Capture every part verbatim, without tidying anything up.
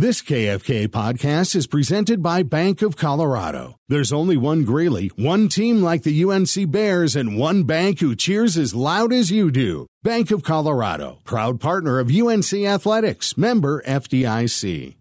This K F K podcast is presented by Bank of Colorado. There's only one Greeley, one team like the U N C Bears, and one bank who cheers as loud as you do. Bank of Colorado, proud partner of U N C Athletics, member F D I C.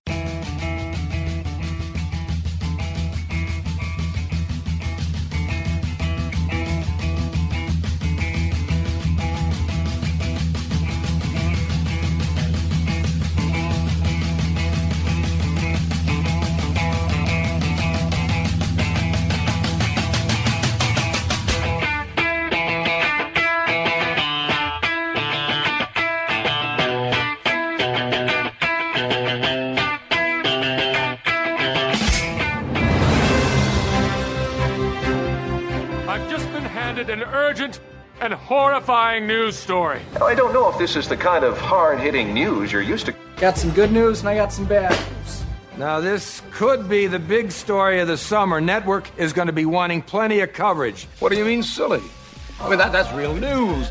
and horrifying news story. I don't know if this is the kind of hard-hitting news you're used to. Got some good news and I got some bad news. Now, this could be the big story of the summer. Network is going to be wanting plenty of coverage. What do you mean, silly? I mean, that, that's real news.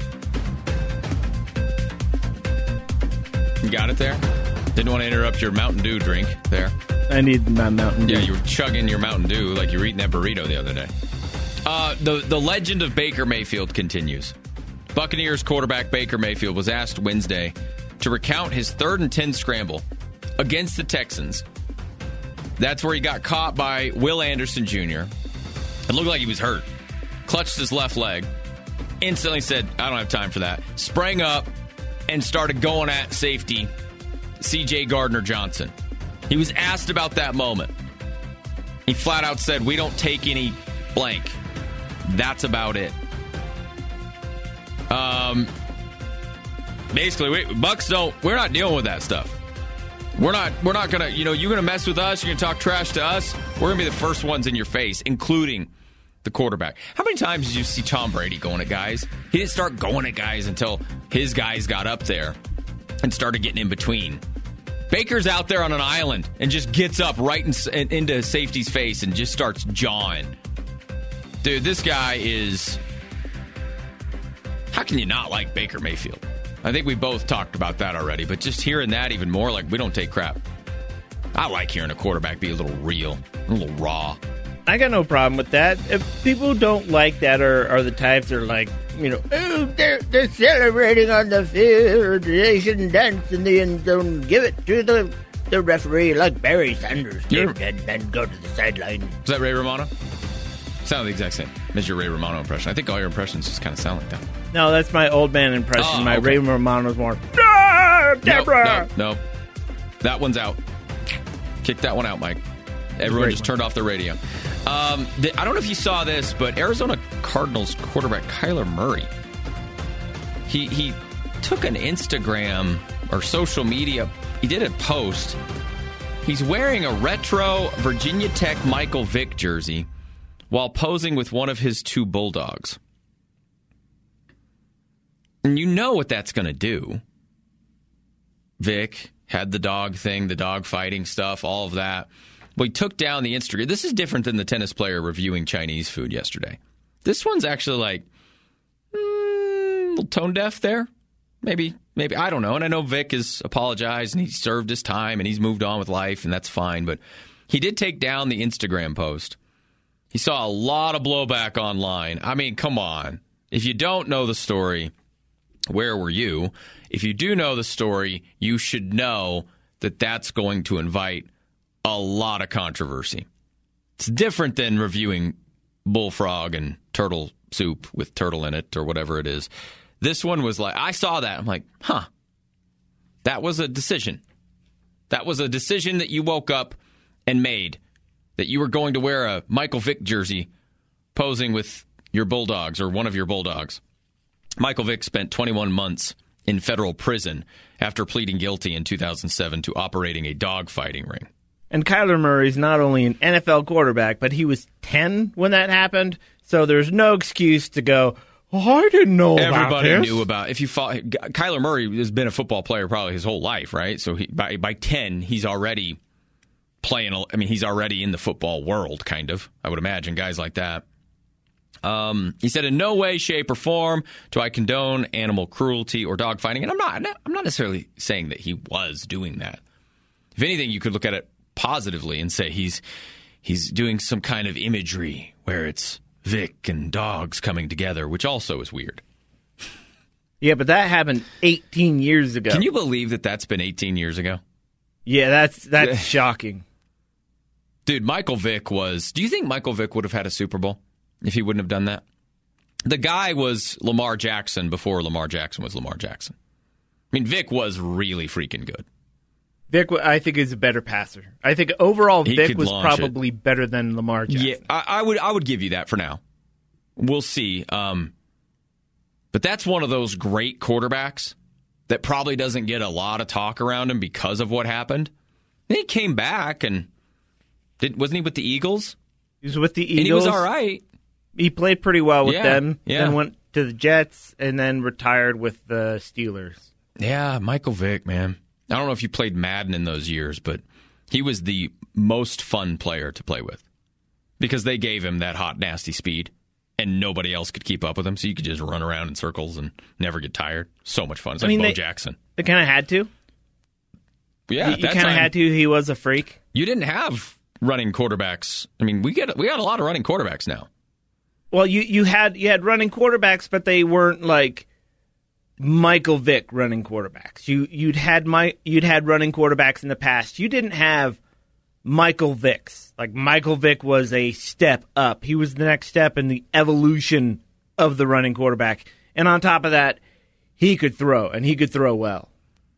You got it there? Didn't want to interrupt your Mountain Dew drink there. I need my Mountain Dew. Yeah, you were chugging your Mountain Dew like you were eating that burrito the other day. Uh, the, the legend of Baker Mayfield continues. Buccaneers quarterback Baker Mayfield was asked Wednesday to recount his third and ten scramble against the Texans. That's where he got caught by Will Anderson Junior It looked like he was hurt. Clutched his left leg. Instantly said, I don't have time for that. Sprang up and started going at safety C J Gardner-Johnson. He was asked about that moment. He flat out said, we don't take any blank. That's about it. Um, basically, we, Bucks don't, we're not dealing with that stuff. We're not, we're not going to, you know, you're going to mess with us, you're going to talk trash to us, we're going to be the first ones in your face, including the quarterback. How many times did you see Tom Brady going at guys? He didn't start going at guys until his guys got up there and started getting in between. Baker's out there on an island and just gets up right in, in, into safety's face and just starts jawing. Dude, this guy is... How can you not like Baker Mayfield? I think we both talked about that already, but just hearing that even more, like, we don't take crap. I like hearing a quarterback be a little real, a little raw. I got no problem with that. If people don't like that are, are the types that are like, you know, oh, they're, they're celebrating on the field, they shouldn't dance in the end zone, give it to the, the referee like Barry Sanders did, and then go to the sideline. Is that Ray Romano? Sound the exact same as your Ray Romano impression. I think all your impressions just kind of sound like that. No, that's my old man impression. Oh, my okay. Ray Romano's more, ah, Deborah! No, no, no. That one's out. Kick that one out, Mike. Everyone just turned off the radio. Um, the, I don't know if you saw this, but Arizona Cardinals quarterback Kyler Murray, he he took an Instagram or social media, he did a post. He's wearing a retro Virginia Tech Michael Vick jersey while posing with one of his two Bulldogs. And you know what that's going to do. Vick had the dog thing, the dog fighting stuff, all of that. Well, he took down the Instagram. This is different than the tennis player reviewing Chinese food yesterday. This one's actually like, mm, a little tone deaf there. Maybe, maybe, I don't know. And I know Vic has apologized and he served his time and he's moved on with life and that's fine. But he did take down the Instagram post. He saw a lot of blowback online. I mean, come on. If you don't know the story, where were you? If you do know the story, you should know that that's going to invite a lot of controversy. It's different than reviewing bullfrog and turtle soup with turtle in it or whatever it is. This one was like, I saw that. I'm like, huh. That was a decision. That was a decision that you woke up and made. That you were going to wear a Michael Vick jersey posing with your Bulldogs or one of your Bulldogs. Michael Vick spent twenty-one months in federal prison after pleading guilty in two thousand seven to operating a dog fighting ring. And Kyler Murray's not only an N F L quarterback, but he was ten when that happened, so there's no excuse to go, oh, I didn't know about Everybody this. knew about if you follow, Kyler Murray has been a football player probably his whole life, right? So he, by by ten, he's already playing, I mean, he's already in the football world, kind of, I would imagine, guys like that. Um, he said, in no way, shape, or form do I condone animal cruelty or dog fighting. And I'm not, I'm not necessarily saying that he was doing that. If anything, you could look at it positively and say he's he's doing some kind of imagery where it's Vic and dogs coming together, which also is weird. Yeah, but that happened eighteen years ago. Can you believe that that's been eighteen years ago? Yeah, that's that's shocking. Dude, Michael Vick was... Do you think Michael Vick would have had a Super Bowl if he wouldn't have done that? The guy was Lamar Jackson before Lamar Jackson was Lamar Jackson. I mean, Vick was really freaking good. Vic, I think, is a better passer. I think overall He Vic could was launch probably it. better than Lamar Jackson. Yeah, I, I would I would give you that for now. We'll see. Um, but that's one of those great quarterbacks that probably doesn't get a lot of talk around him because of what happened. Then he came back and did, wasn't he with the Eagles? He was with the Eagles. And he was all right. He played pretty well with Yeah, them. yeah. Then went to the Jets and then retired with the Steelers. Yeah, Michael Vick, man. I don't know if you played Madden in those years, but he was the most fun player to play with because they gave him that hot, nasty speed, and nobody else could keep up with him, so you could just run around in circles and never get tired. So much fun. It's I like mean, Bo they- Jackson. They kind of had to. Yeah, You, at you that kind of time, had to. He was a freak. you didn't have running quarterbacks. I mean, we get we got a lot of running quarterbacks now. Well, you, you had you had running quarterbacks, but they weren't like Michael Vick running quarterbacks. You you'd had my you'd had running quarterbacks in the past. You didn't have Michael Vicks. Like Michael Vick was a step up. He was the next step in the evolution of the running quarterback. And on top of that, he could throw, and he could throw well.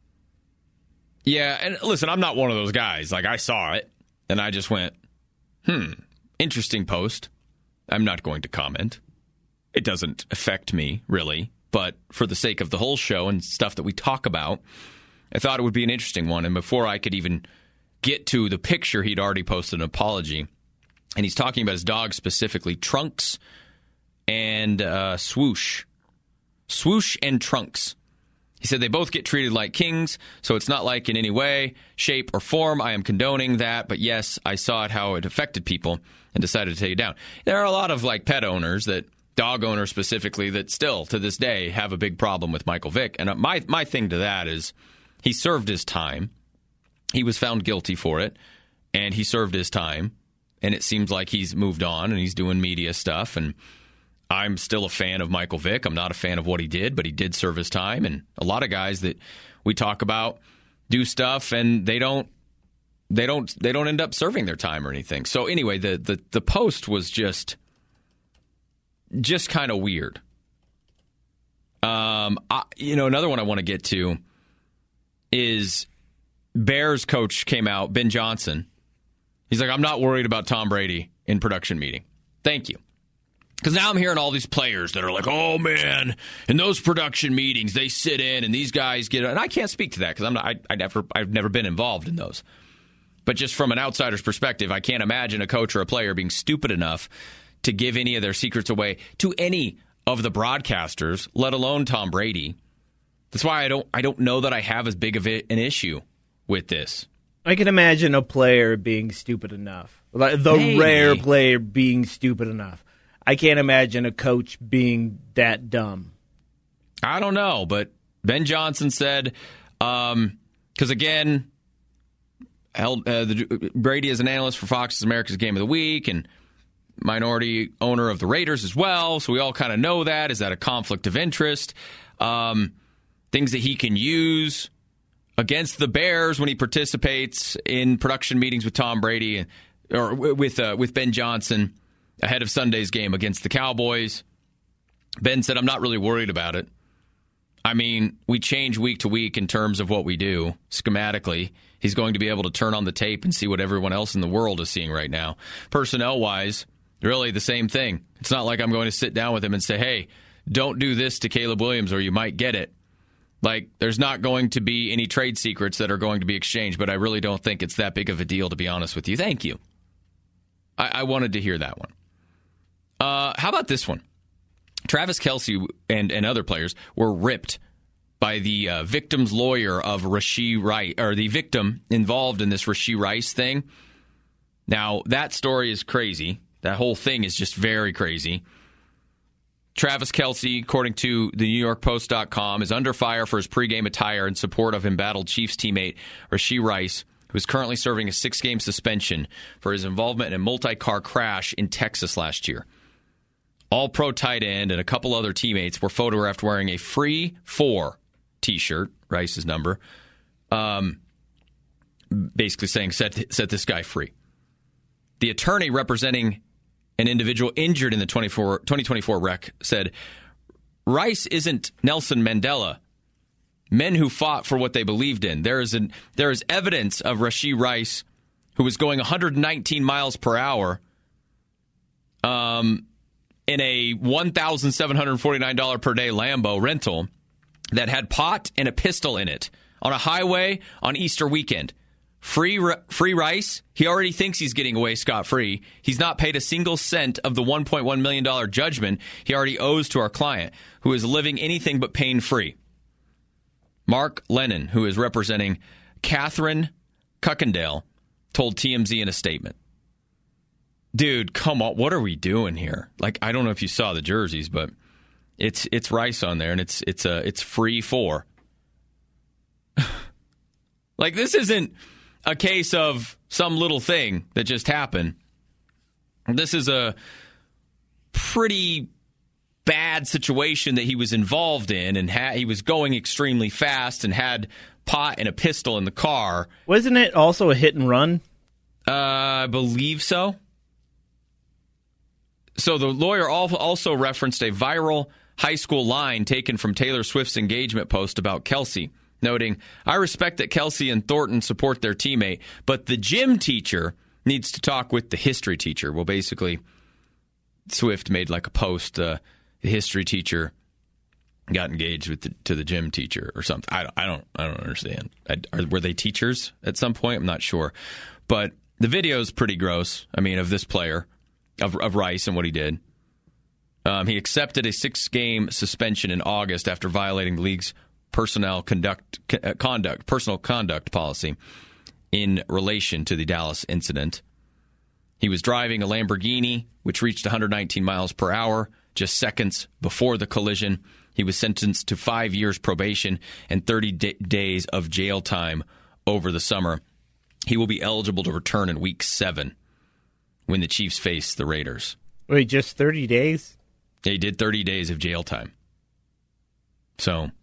Yeah, and listen, I'm not one of those guys. Like, I saw it, and I just went, hmm, interesting post. I'm not going to comment. It doesn't affect me, really. But for the sake of the whole show and stuff that we talk about, I thought it would be an interesting one. And before I could even get to the picture, he'd already posted an apology. And he's talking about his dog specifically, Trunks and uh, Swoosh. Swoosh and Trunks. He said they both get treated like kings, so it's not like in any way, shape, or form I am condoning that, but yes, I saw it how it affected people and decided to take it down. There are a lot of like pet owners, that dog owners specifically, that still to this day have a big problem with Michael Vick. And my my thing to that is he served his time. He was found guilty for it, and he served his time, and it seems like he's moved on and he's doing media stuff, and I'm still a fan of Michael Vick. I'm not a fan of what he did, but he did serve his time. And a lot of guys that we talk about do stuff, and they don't, they don't, they don't end up serving their time or anything. So anyway, the the, the post was just, just kind of weird. Um, I, you know, another one I want to get to is Bears coach came out, Ben Johnson. He's like, I'm not worried about Tom Brady in production meeting. Thank you. Because now I'm hearing all these players that are like, oh, man, in those production meetings, they sit in and these guys get... And I can't speak to that because I'm not, I, I never, I've never been involved in those. But just from an outsider's perspective, I can't imagine a coach or a player being stupid enough to give any of their secrets away to any of the broadcasters, let alone Tom Brady. That's why I don't, I don't know that I have as big of an issue with this. I can imagine a player being stupid enough. Like the Maybe. rare player being stupid enough. I can't imagine a coach being that dumb. I don't know, but Ben Johnson said, because um, again, held, uh, the, Brady is an analyst for Fox's America's Game of the Week and minority owner of the Raiders as well, so we all kind of know that. Is that a conflict of interest? Um, things that he can use against the Bears when he participates in production meetings with Tom Brady or with uh, with Ben Johnson ahead of Sunday's game against the Cowboys. Ben said, I'm not really worried about it. I mean, we change week to week in terms of what we do schematically. He's going to be able to turn on the tape and see what everyone else in the world is seeing right now. Personnel-wise, really the same thing. It's not like I'm going to sit down with him and say, hey, don't do this to Caleb Williams or you might get it. Like, there's not going to be any trade secrets that are going to be exchanged, but I really don't think it's that big of a deal, to be honest with you. Thank you. I, I wanted to hear that one. Uh, how about this one? Travis Kelce and, and other players were ripped by the uh, victim's lawyer of Rashee Rice, or the victim involved in this Rashee Rice thing. Now, that story is crazy. That whole thing is just very crazy. Travis Kelce, according to the New York Post dot com, is under fire for his pregame attire in support of embattled Chiefs teammate Rashee Rice, who is currently serving a six-game suspension for his involvement in a multi-car crash in Texas last year. All-pro tight end and a couple other teammates were photographed wearing a free four T-shirt, Rice's number, um, basically saying, set, set this guy free. The attorney representing an individual injured in the twenty twenty-four wreck said, Rice isn't Nelson Mandela. Men who fought for what they believed in. There is an, there is evidence of Rashee Rice, who was going one hundred nineteen miles per hour um, in a one thousand seven hundred forty-nine dollars per day Lambo rental that had pot and a pistol in it on a highway on Easter weekend. Free free Rice, he already thinks he's getting away scot-free. He's not paid a single cent of the one point one million dollars judgment he already owes to our client, who is living anything but pain-free. Mark Lennon, who is representing Catherine Kuykendall, told T M Z in a statement, dude, come on, what are we doing here? Like, I don't know if you saw the jerseys, but it's it's Rice on there, and it's it's a it's free four. Like, this isn't a case of some little thing that just happened. This is a pretty bad situation that he was involved in, and ha- he was going extremely fast and had pot and a pistol in the car. Wasn't it also a hit and run? Uh, I believe so. So the lawyer also referenced a viral high school line taken from Taylor Swift's engagement post about Kelsey, noting, I respect that Kelsey and Thornton support their teammate, but the gym teacher needs to talk with the history teacher. Well, basically, Swift made like a post, uh, the history teacher got engaged with the, to the gym teacher or something. I don't, I don't, I don't understand. I, are, were they teachers at some point? I'm not sure. But the video is pretty gross. I mean, of this player, of, of Rice and what he did. Um, he accepted a six-game suspension in August after violating the league's personnel conduct, conduct, personal conduct policy in relation to the Dallas incident. He was driving a Lamborghini, which reached one hundred nineteen miles per hour just seconds before the collision. He was sentenced to five years probation and thirty d- days of jail time over the summer. He will be eligible to return in week seven when the Chiefs face the Raiders. Wait, just thirty days? He did thirty days of jail time. So...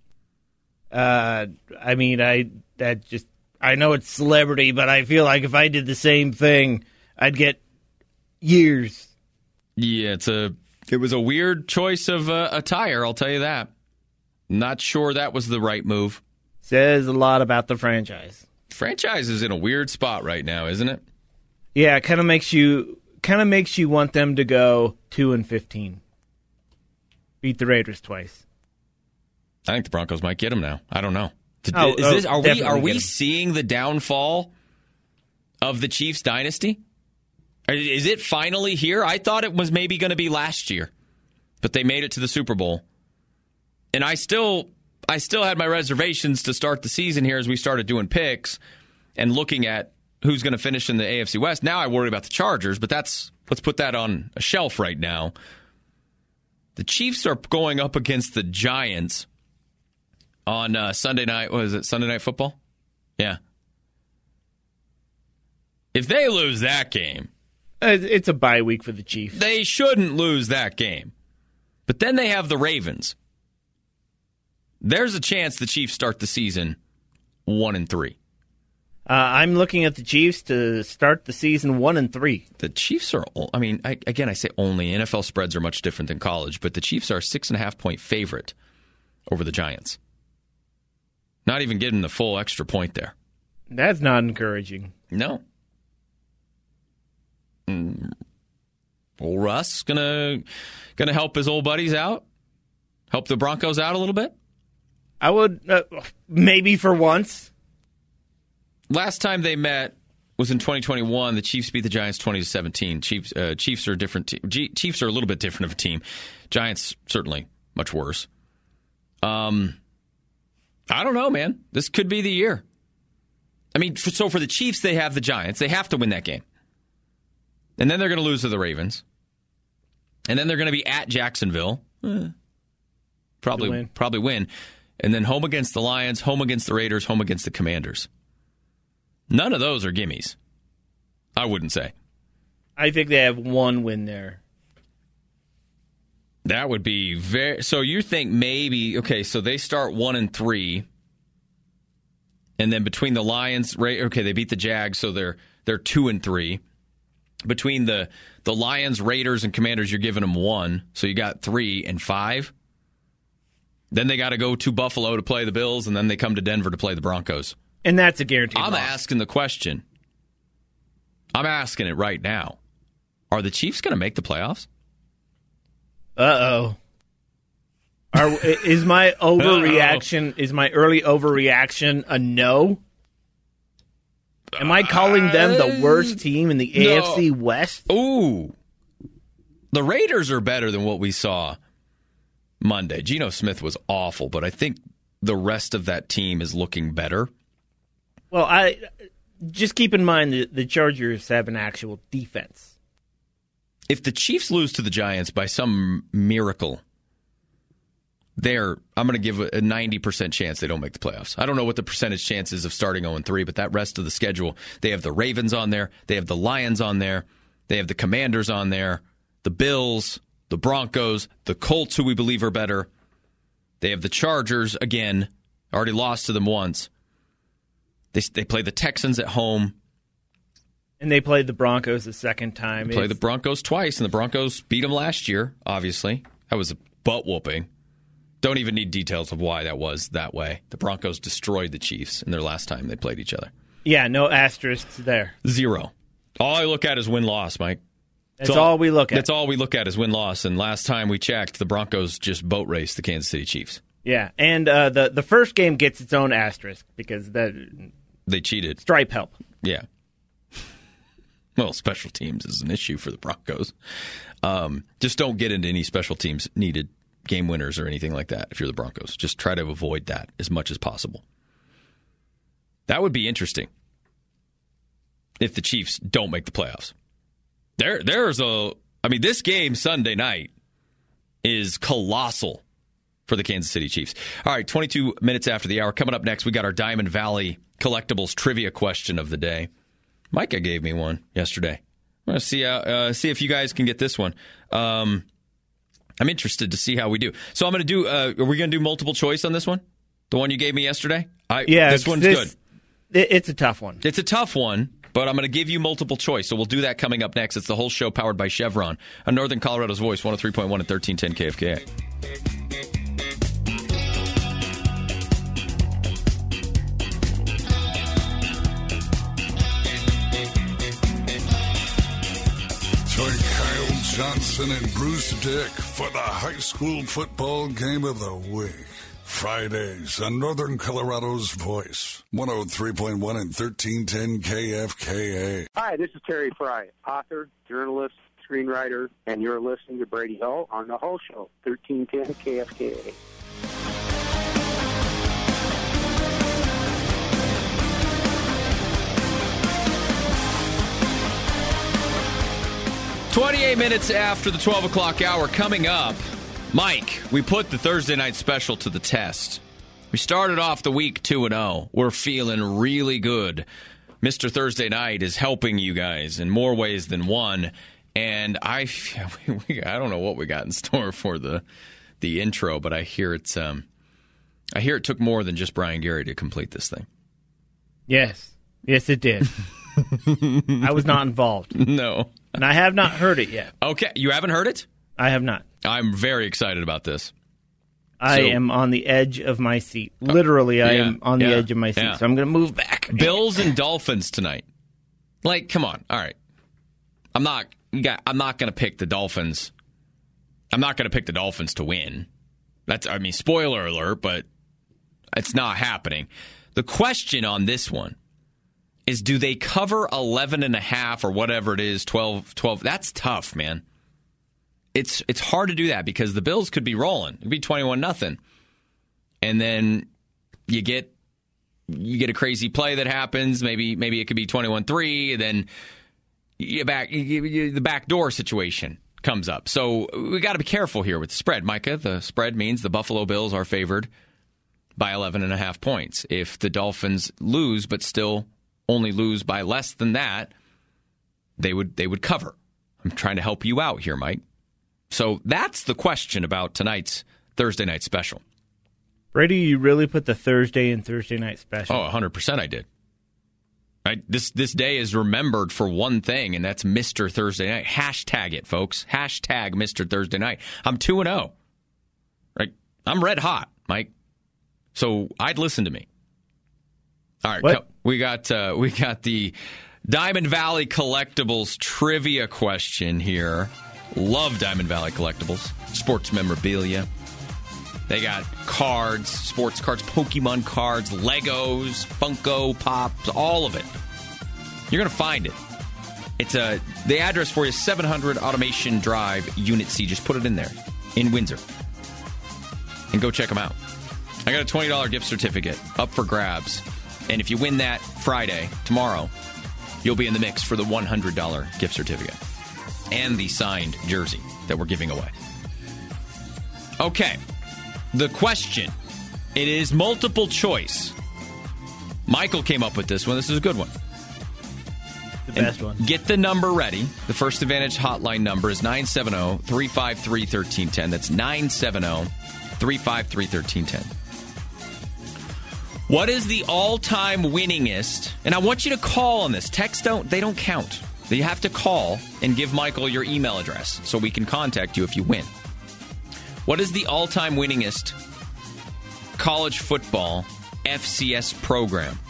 Uh, I mean, I that just I know it's celebrity, but I feel like if I did the same thing, I'd get years. Yeah, it's a it was a weird choice of uh, attire, I'll tell you that. Not sure that was the right move. Says a lot about the franchise. Franchise is in a weird spot right now, isn't it? Yeah, it kind of makes you kind of makes you want them to go two and fifteen, beat the Raiders twice. I think the Broncos might get him now. I don't know. Oh, is this, are oh, we are we seeing the downfall of the Chiefs dynasty? Is it finally here? I thought it was maybe going to be last year, but they made it to the Super Bowl. And I still I still had my reservations to start the season here as we started doing picks and looking at who's going to finish in the A F C West. Now I worry about the Chargers, but that's let's put that on a shelf right now. The Chiefs are going up against the Giants on uh, Sunday night. What is it, Sunday Night Football? Yeah. If they lose that game... It's a bye week for the Chiefs. They shouldn't lose that game. But then they have the Ravens. There's a chance the Chiefs start the season one and three. Uh, I'm looking at the Chiefs to start the season one and three. The Chiefs are, I mean, I, again, I say only. N F L spreads are much different than college, but the Chiefs are a six and a half point favorite over the Giants. Not even getting the full extra point there. That's not encouraging. No. Mm. Well, Russ gonna gonna help his old buddies out, help the Broncos out a little bit. I would uh, maybe for once. Last time they met was in twenty twenty-one. The Chiefs beat the Giants twenty to seventeen. Chiefs uh, Chiefs are a different. Te- G- Chiefs are a little bit different of a team. Giants certainly much worse. Um. I don't know, man. This could be the year. I mean, for, so for the Chiefs, they have the Giants. They have to win that game. And then they're going to lose to the Ravens. And then they're going to be at Jacksonville. Eh, probably win. probably win. And then home against the Lions, home against the Raiders, home against the Commanders. None of those are gimmies. I wouldn't say. I think they have one win there. That would be very. So you think maybe okay? So they start one and three, and then between the Lions, okay, they beat the Jags, so they're they're two and three. Between the the Lions, Raiders, and Commanders, you're giving them one, so you got three and five. Then they got to go to Buffalo to play the Bills, and then they come to Denver to play the Broncos. And that's a guaranteed I'm loss. asking the question. I'm asking it right now. Are the Chiefs going to make the playoffs? Uh-oh. Are, is my overreaction, is my early overreaction a no? Am I calling them the worst team in the no. A F C West? Ooh. The Raiders are better than what we saw Monday. Geno Smith was awful, but I think the rest of that team is looking better. Well, I just keep in mind that the Chargers have an actual defense. If the Chiefs lose to the Giants by some miracle, they're I'm going to give a ninety percent chance they don't make the playoffs. I don't know what the percentage chance is of starting oh and three, but that rest of the schedule, they have the Ravens on there, they have the Lions on there, they have the Commanders on there, the Bills, the Broncos, the Colts, who we believe are better. They have the Chargers, again, already lost to them once. They they play the Texans at home. And they played the Broncos the second time. They played the Broncos twice, and the Broncos beat them last year, obviously. That was a butt-whooping. Don't even need details of why that was that way. The Broncos destroyed the Chiefs in their last time they played each other. Yeah, no asterisks there. Zero. All I look at is win-loss, Mike. That's all, all we look at. That's all we look at is win-loss. And last time we checked, the Broncos just boat raced the Kansas City Chiefs. Yeah, and uh, the, the first game gets its own asterisk because that they cheated. Stripe help. Yeah. Well, special teams is an issue for the Broncos. Um, just don't get into any special teams needed game winners or anything like that if you're the Broncos. Just try to avoid that as much as possible. That would be interesting if the Chiefs don't make the playoffs. There, there's a. I mean, this game Sunday night is colossal for the Kansas City Chiefs. All right, twenty-two minutes after the hour. Coming up next, we got our Diamond Valley Collectibles trivia question of the day. Micah gave me one yesterday. I'm going to see, uh, uh, see if you guys can get this one. Um, I'm interested to see how we do. So I'm going to do. Uh, are we going to do multiple choice on this one? The one you gave me yesterday? I, yeah, this one's this, good. It's a tough one. It's a tough one. But I'm going to give you multiple choice, so we'll do that coming up next. It's the whole show powered by Chevron on Northern Colorado's Voice, one oh three point one and thirteen ten K F K A. Join Kyle Johnson and Bruce Dick for the high school football game of the week. Fridays on Northern Colorado's Voice, one oh three point one and thirteen ten K F K A. Hi, this is Terry Fry, author, journalist, screenwriter, and you're listening to Brady Hull on The Hull Show, thirteen ten K F K A. twenty-eight minutes after the twelve o'clock hour, coming up. Mike, we put the Thursday night special to the test. We started off the week two and oh. We're feeling really good. Mister Thursday Night is helping you guys in more ways than one. And I I don't know what we got in store for the the intro, but I hear it's um I hear it took more than just Brian Gary to complete this thing. Yes. Yes, it did. I was not involved. No. And I have not heard it yet. Okay, you haven't heard it? I have not. I'm very excited about this. I so, am on the edge of my seat. Literally, I yeah, am on the yeah, edge of my seat. Yeah. So I'm going to move back. Bills and Dolphins tonight. Like, come on. All right. I'm not I'm not going to pick the Dolphins. I'm not going to pick the Dolphins to win. That's I mean, spoiler alert, but it's not happening. The question on this one is, do they cover eleven and a half or whatever it is, twelve, twelve? That's tough, man. It's it's hard to do that because the Bills could be rolling. It could be twenty-one nothing. And then you get you get a crazy play that happens. Maybe maybe it could be twenty-one three, and then you back you, you, the backdoor situation comes up. So we got to be careful here with the spread, Micah. The spread means the Buffalo Bills are favored by eleven and a half points. If the Dolphins lose but still only lose by less than that, they would they would cover. I'm trying to help you out here, Mike. So that's the question about tonight's Thursday night special. Brady, you really put the Thursday and Thursday night special? Oh, one hundred percent I did. I, this this day is remembered for one thing, and that's Mister Thursday Night. Hashtag it, folks. Hashtag Mister Thursday Night. I'm two and oh. Right? I'm red hot, Mike. So I'd listen to me. All right, what? we got uh, we got the Diamond Valley Collectibles trivia question here. Love Diamond Valley Collectibles. Sports memorabilia. They got cards, sports cards, Pokemon cards, Legos, Funko Pops, all of it. You're going to find it. It's a the address for you is seven hundred Automation Drive, Unit C. Just put it in there, in Windsor. And go check them out. I got a twenty dollars gift certificate up for grabs. And if you win that Friday, tomorrow, you'll be in the mix for the one hundred dollars gift certificate. And the signed jersey that we're giving away. Okay. The question. It is multiple choice. Michael came up with this one. This is a good one. The and best one. Get the number ready. The First Advantage hotline number is nine seven zero, three five three, one three one zero. That's nine seven zero, three five three, one three one zero. What is the all-time winningest? And I want you to call on this. Text don't, they don't count. You have to call and give Michael your email address so we can contact you if you win. What is the all-time winningest college football F C S program?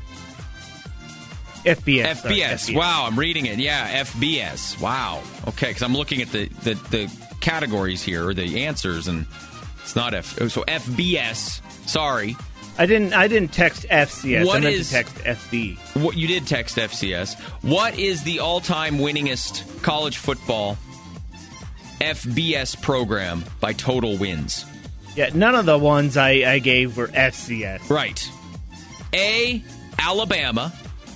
F B S. F B S. Sorry, F B S. Wow, I'm reading it. Yeah, F B S. Wow. Okay, because I'm looking at the, the, the categories here, or the answers, and it's not F. So F B S. Sorry. I didn't. I didn't text F C S. What I meant is, to text F B. What you did text F C S. What is the all-time winningest college football F B S program by total wins? Yeah, none of the ones I, I gave were F C S. Right. A, Alabama.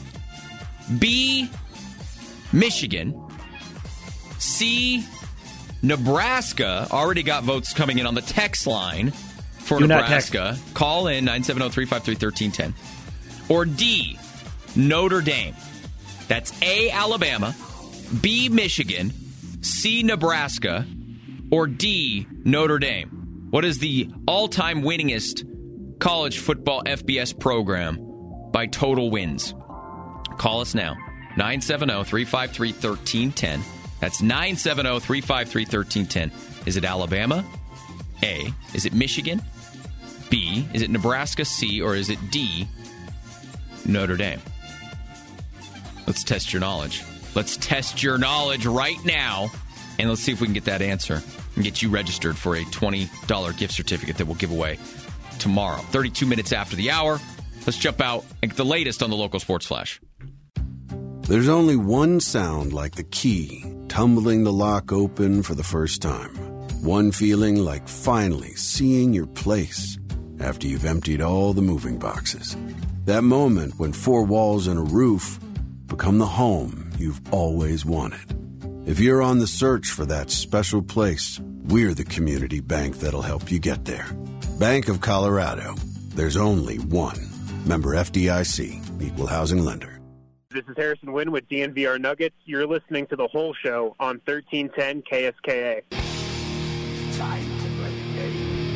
B, Michigan. C, Nebraska. Already got votes coming in on the text line for Do Nebraska. Call in nine seven zero, three five three, one three one zero. Or D, Notre Dame. That's A, Alabama. B, Michigan. C, Nebraska. Or D, Notre Dame. What is the all-time winningest college football F B S program by total wins? Call us now. nine seven zero, three five three, one three one zero. That's nine seven zero, three five three, one three one zero. Is it Alabama? A. Is it Michigan? B. Is it Nebraska? C. Or is it D. Notre Dame? Let's test your knowledge. Let's test your knowledge right now. And let's see if we can get that answer and get you registered for a twenty dollars gift certificate that we'll give away tomorrow. thirty-two minutes after the hour. Let's jump out and get the latest on the local sports flash. There's only one sound like the key tumbling the lock open for the first time. One feeling like finally seeing your place after you've emptied all the moving boxes. That moment when four walls and a roof become the home you've always wanted. If you're on the search for that special place, we're the community bank that'll help you get there. Bank of Colorado. There's only one. Member F D I C. Equal housing lender. This is Harrison Wynn with D N V R Nuggets. You're listening to The Whole Show on thirteen ten K S K A. Time to play the game.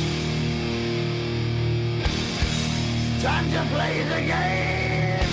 Time to play the game.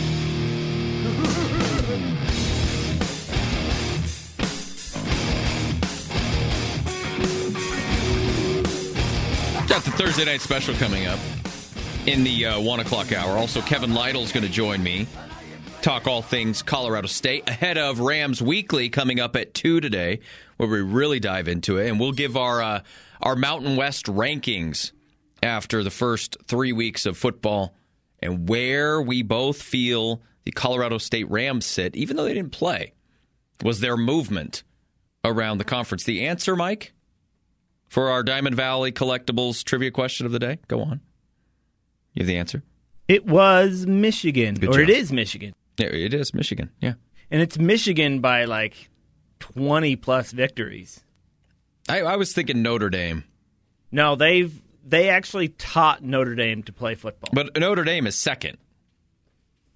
Got the Thursday night special coming up in the uh, one o'clock hour. Also, Kevin Lytle's going to join me. Talk all things Colorado State ahead of Rams Weekly coming up at two today, where we really dive into it. And we'll give our uh, our Mountain West rankings after the first three weeks of football and where we both feel the Colorado State Rams sit, even though they didn't play. Was their movement around the conference? The answer, Mike, for our Diamond Valley Collectibles trivia question of the day? Go on. You have the answer? It was Michigan, Good or job. It is Michigan. Yeah, it is Michigan, yeah. And it's Michigan by like twenty-plus victories. I, I was thinking Notre Dame. No, they've they actually taught Notre Dame to play football. But Notre Dame is second.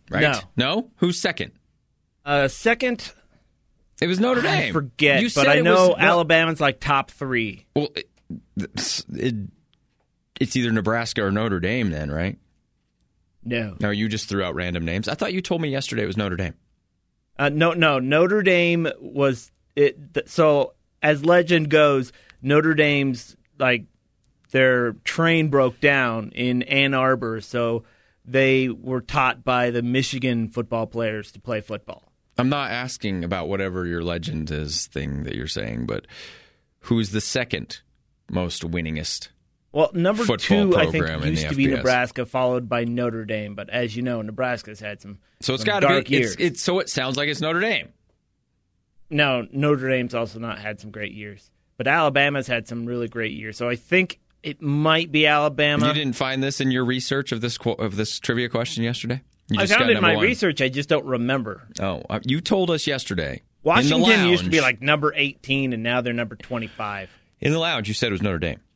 right? No. No? Who's second? Uh, second, it was Notre Dame. I forget, you but I know was, Alabama's like top three. Well, it, it, it's either Nebraska or Notre Dame then, right? No. No, you just threw out random names. I thought you told me yesterday it was Notre Dame. Uh, no, no. Notre Dame was it. Th- so as legend goes, Notre Dame's like their train broke down in Ann Arbor, so they were taught by the Michigan football players to play football. I'm not asking about whatever your legend is thing that you're saying, but who's the second most winningest? Well, number two, I think, used to F B S? be Nebraska, followed by Notre Dame. But as you know, Nebraska's had some, so it's some got to dark be. years. It's, it's so it sounds like it's Notre Dame. No, Notre Dame's also not had some great years, but Alabama's had some really great years. So I think it might be Alabama. You didn't find this in your research of this of this trivia question yesterday? You I just found got it in my one. research. I just don't remember. Oh, uh, you told us yesterday. Washington in the lounge, used to be like number eighteen, and now they're number twenty-five. In the lounge, you said it was Notre Dame.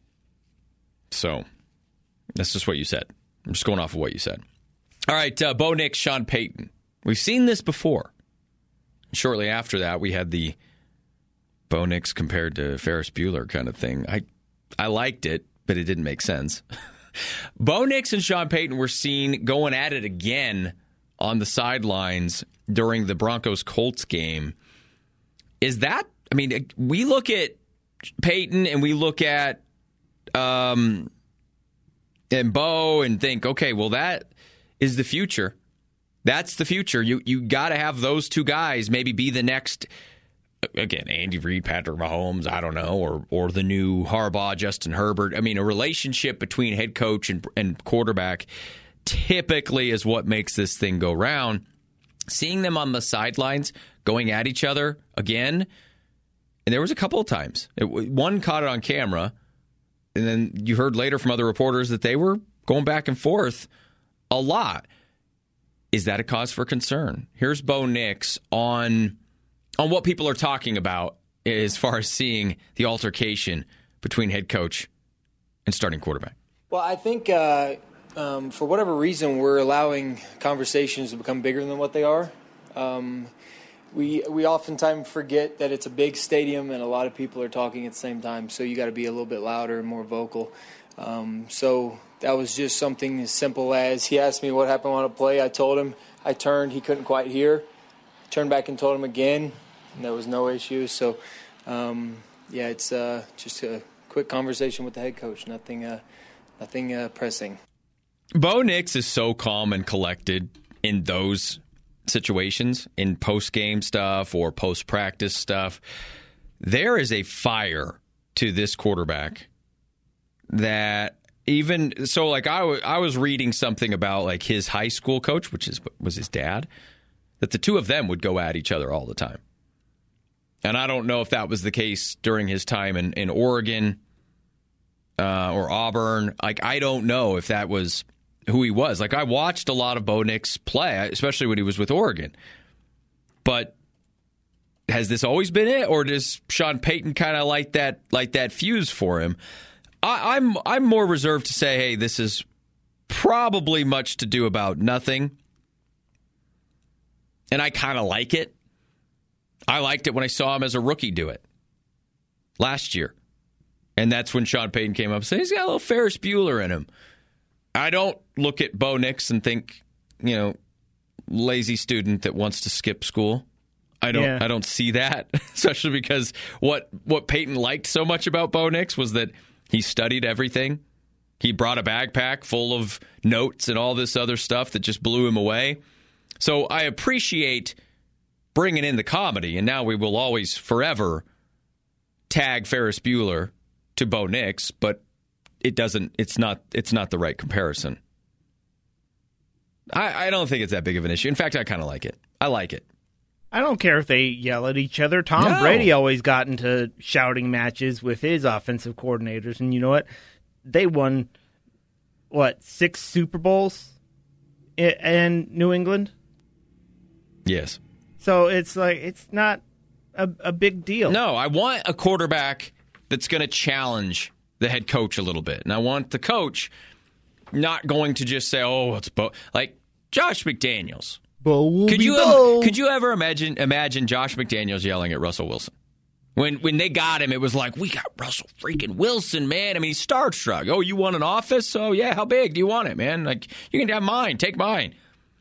So that's just what you said. I'm just going off of what you said. All right, uh, Bo Nix, Sean Payton. We've seen this before. Shortly after that, we had the Bo Nix compared to Ferris Bueller kind of thing. I I liked it, but it didn't make sense. Bo Nix and Sean Payton were seen going at it again on the sidelines during the Broncos-Colts game. Is that, I mean, we look at Payton and we look at um, and Bo and think, okay, well, that is the future. That's the future. You you got to have those two guys maybe be the next, again, Andy Reid, Patrick Mahomes, I don't know, or or the new Harbaugh, Justin Herbert. I mean, a relationship between head coach and, and quarterback typically is what makes this thing go round. Seeing them on the sidelines going at each other again, and there was a couple of times. It, one caught it on camera, and then you heard later from other reporters that they were going back and forth a lot. Is that a cause for concern? Here's Bo Nix on on what people are talking about as far as seeing the altercation between head coach and starting quarterback. Well, I think uh, um, for whatever reason, we're allowing conversations to become bigger than what they are. Um, we we oftentimes forget that it's a big stadium and a lot of people are talking at the same time, so you got to be a little bit louder and more vocal. Um, so that was just something as simple as he asked me what happened on a play. I told him. I turned. He couldn't quite hear. Turned back and told him again, and there was no issue. So, um, yeah, it's uh, just a quick conversation with the head coach. Nothing, uh, nothing uh, pressing. Bo Nix is so calm and collected in those situations, in post-game stuff or post-practice stuff. There is a fire to this quarterback that even so, like I, w- I was reading something about like his high school coach, which is was his dad, that the two of them would go at each other all the time. And I don't know if that was the case during his time in, in Oregon uh, or Auburn. Like, I don't know if that was who he was. Like, I watched a lot of Bo Nix play, especially when he was with Oregon. But has this always been it, or does Sean Payton kind of light that light that fuse for him? I, I'm I'm more reserved to say, hey, this is probably much to do about nothing. And I kind of like it. I liked it when I saw him as a rookie do it last year. And that's when Sean Payton came up and said, he's got a little Ferris Bueller in him. I don't look at Bo Nix and think, you know, lazy student that wants to skip school. I don't yeah. I don't see that, especially because what what Payton liked so much about Bo Nix was that he studied everything. He brought a backpack full of notes and all this other stuff that just blew him away. So I appreciate bringing in the comedy, and now we will always forever tag Ferris Bueller to Bo Nix, but it doesn't. It's not. It's not the right comparison. I, I don't think it's that big of an issue. In fact, I kind of like it. I like it. I don't care if they yell at each other. Tom no. Brady always got into shouting matches with his offensive coordinators, and you know what? They won what six Super Bowls in New England. Yes. So it's like it's not a, a big deal. No, I want a quarterback that's going to challenge the head coach a little bit, and I want the coach not going to just say, "Oh, it's Bo." Like Josh McDaniels. Bo could you bo. could you ever imagine imagine Josh McDaniels yelling at Russell Wilson? When when they got him, it was like, we got Russell freaking Wilson, man. I mean, he's starstruck. Oh, you want an office? Oh, yeah, how big do you want it, man? Like, you can have mine. Take mine.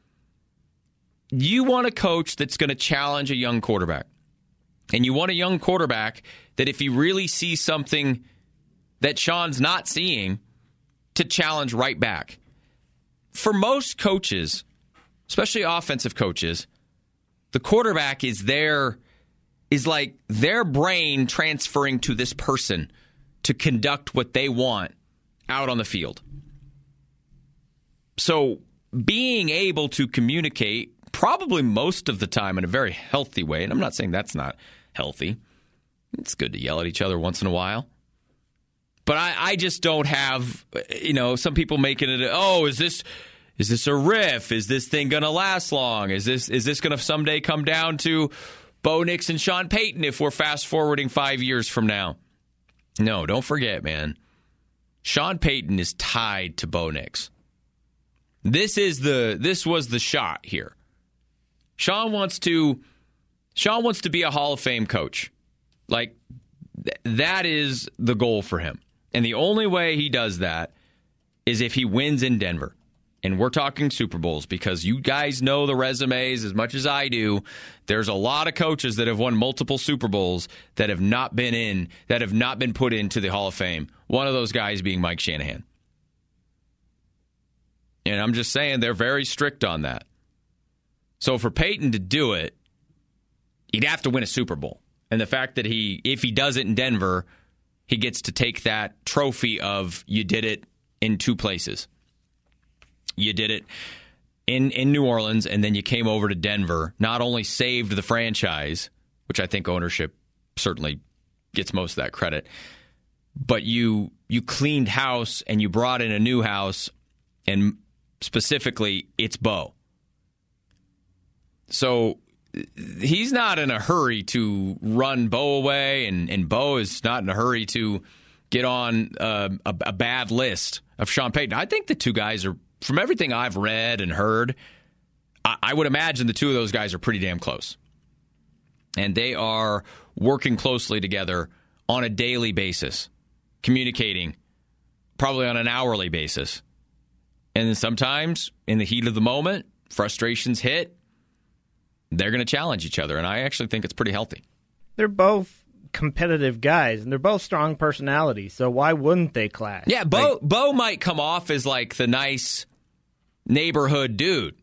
You want a coach that's going to challenge a young quarterback. And you want a young quarterback that if he really sees something that Sean's not seeing, to challenge right back. For most coaches, especially offensive coaches, the quarterback is their is like their brain transferring to this person to conduct what they want out on the field. So being able to communicate probably most of the time in a very healthy way, and I'm not saying that's not healthy. It's good to yell at each other once in a while. But I, I just don't have, you know, some people making it, oh, is this is this a riff? Is this thing going to last long? Is this is this going to someday come down to Bo Nix and Sean Payton if we're fast forwarding five years from now? No, don't forget, man. Sean Payton is tied to Bo Nix. This is the this was the shot here. Sean wants to Sean wants to be a Hall of Fame coach. Like, th- that is the goal for him. And the only way he does that is if he wins in Denver. And we're talking Super Bowls because you guys know the resumes as much as I do. There's a lot of coaches that have won multiple Super Bowls that have not been in, that have not been put into the Hall of Fame. One of those guys being Mike Shanahan. And I'm just saying they're very strict on that. So for Peyton to do it, he'd have to win a Super Bowl. And the fact that he, if he does it in Denver, he gets to take that trophy of you did it in two places. You did it in, in New Orleans, and then you came over to Denver, not only saved the franchise, which I think ownership certainly gets most of that credit, but you you cleaned house and you brought in a new house, and specifically, it's Bo. So he's not in a hurry to run Bo away, and, and Bo is not in a hurry to get on uh, a, a bad list of Sean Payton. I think the two guys are, from everything I've read and heard, I, I would imagine the two of those guys are pretty damn close. And they are working closely together on a daily basis, communicating probably on an hourly basis. And then sometimes, in the heat of the moment, frustrations hit, they're going to challenge each other, and I actually think it's pretty healthy. They're both competitive guys, and they're both strong personalities, so why wouldn't they clash? Yeah, Bo, like, Bo might come off as like the nice neighborhood dude,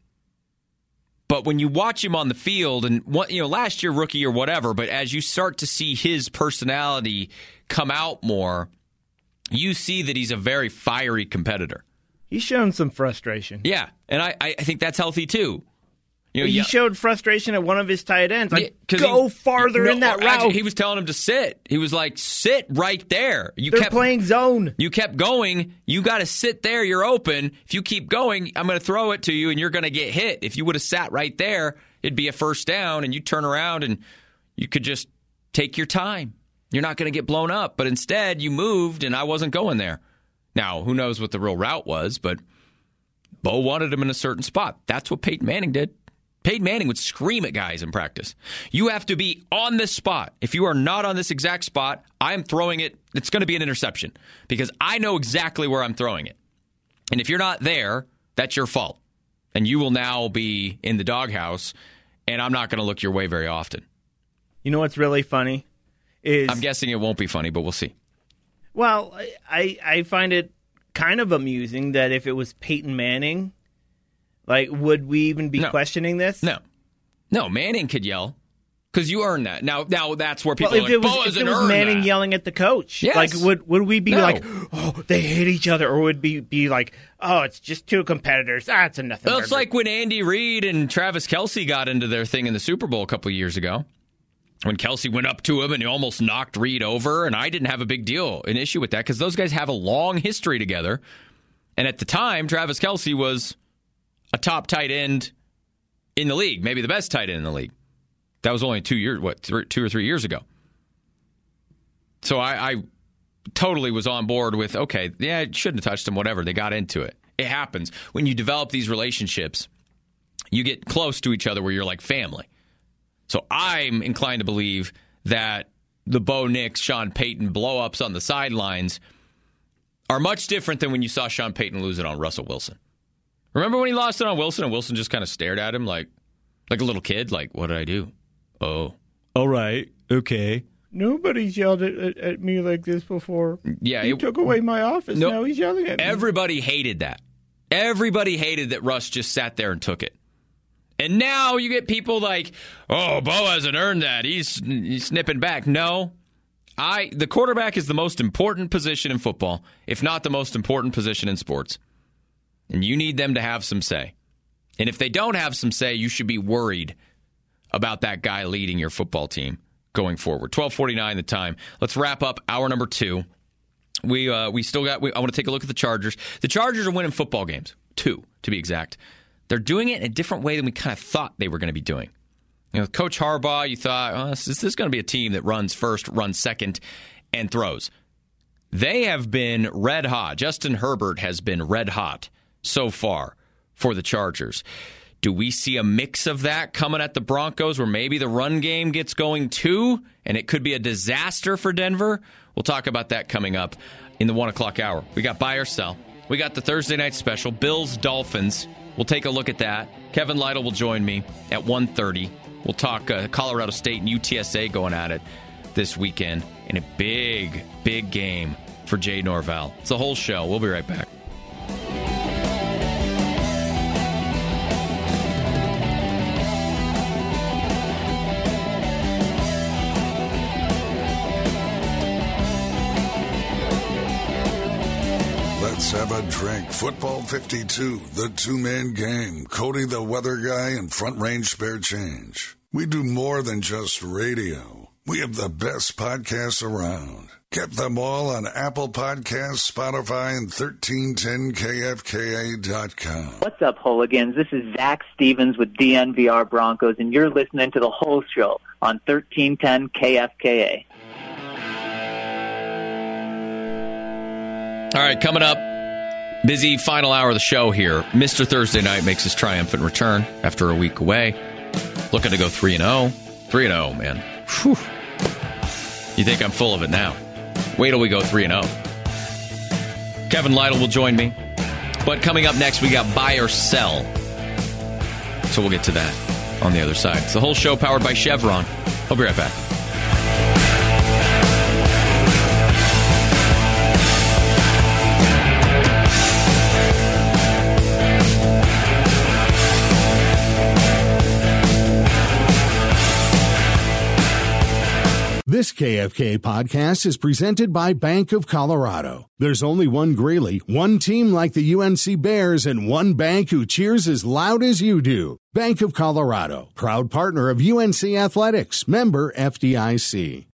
but when you watch him on the field, and what, you know, last year rookie or whatever, but as you start to see his personality come out more, you see that he's a very fiery competitor. He's shown some frustration. Yeah, and I, I think that's healthy too. You know, he yeah. showed frustration at one of his tight ends. Like, yeah, go he, farther no, in that route. Actually, he was telling him to sit. He was like, sit right there. You They're kept playing zone. You kept going. You got to sit there. You're open. If you keep going, I'm going to throw it to you, and you're going to get hit. If you would have sat right there, it'd be a first down, and you turn around, and you could just take your time. You're not going to get blown up. But instead, you moved, and I wasn't going there. Now, who knows what the real route was, but Bo wanted him in a certain spot. That's what Peyton Manning did. Peyton Manning would scream at guys in practice. You have to be on this spot. If you are not on this exact spot, I'm throwing it. It's going to be an interception because I know exactly where I'm throwing it. And if you're not there, that's your fault. And you will now be in the doghouse, and I'm not going to look your way very often. You know what's really funny? Is I'm guessing it won't be funny, but we'll see. Well, I, I find it kind of amusing that if it was Peyton Manning, like, would we even be no. questioning this? No. No, Manning could yell because you earned that. Now, now that's where people well, are like, was, Bo if isn't it was Manning that. yelling at the coach, yes. like, would would we be no. like, oh, they hate each other, or would be be like, oh, it's just two competitors. Ah, it's a nothing. Well, it's like when Andy Reid and Travis Kelce got into their thing in the Super Bowl a couple of years ago. When Kelce went up to him and he almost knocked Reid over, and I didn't have a big deal, an issue with that, because those guys have a long history together. And at the time, Travis Kelce was a top tight end in the league, maybe the best tight end in the league. That was only two years, what, three, two or three years ago. So I, I totally was on board with, okay, yeah, I shouldn't have touched him, whatever. They got into it. It happens. When you develop these relationships, you get close to each other where you're like family. So I'm inclined to believe that the Bo Nix, Sean Payton blow-ups on the sidelines are much different than when you saw Sean Payton lose it on Russell Wilson. Remember when he lost it on Wilson and Wilson just kind of stared at him like like a little kid? Like, what did I do? Oh, all right, okay. Nobody's yelled at, at, at me like this before. Yeah, he it, took away my office. No, now he's yelling at me. Everybody hated that. Everybody hated that Russ just sat there and took it. And now you get people like, oh, Bo hasn't earned that. He's, he's snipping back. No. I the quarterback is the most important position in football, if not the most important position in sports. And you need them to have some say. And if they don't have some say, you should be worried about that guy leading your football team going forward. twelve forty-nine the time. Let's wrap up hour number two. We uh, we still got, we, I want to take a look at the Chargers. The Chargers are winning football games. Two, to be exact. They're doing it in a different way than we kind of thought they were going to be doing. You know, Coach Harbaugh, you thought, oh, this, this is going to be a team that runs first, runs second, and throws. They have been red hot. Justin Herbert has been red hot so far for the Chargers. Do we see a mix of that coming at the Broncos where maybe the run game gets going too, and it could be a disaster for Denver? We'll talk about that coming up in the one o'clock hour. We got buy or sell. We got the Thursday night special, Bills Dolphins. We'll take a look at that. Kevin Lytle will join me at one thirty. We'll talk uh, Colorado State and U T S A going at it this weekend in a big, big game for Jay Norvell. It's the whole show. We'll be right back. Let's have a drink. Football fifty-two, the two-man game. Cody the weather guy and Front Range Spare Change. We do more than just radio. We have the best podcasts around. Get them all on Apple Podcasts, Spotify, and thirteen ten K F K A dot com. What's up, hooligans? This is Zach Stevens with D N V R Broncos, and you're listening to The Whole Show on thirteen ten K F K A. All right, coming up, busy final hour of the show here. Mister Thursday Night makes his triumphant return after a week away. Looking to go three and oh. three and oh, man. Whew. You think I'm full of it now. Wait till we go three and oh. Kevin Lytle will join me. But coming up next, we got buy or sell. So we'll get to that on the other side. It's the whole show powered by Chevron. I'll be right back. This K F K podcast is presented by Bank of Colorado. There's only one Greeley, one team like the U N C Bears, and one bank who cheers as loud as you do. Bank of Colorado, proud partner of U N C Athletics, member F D I C.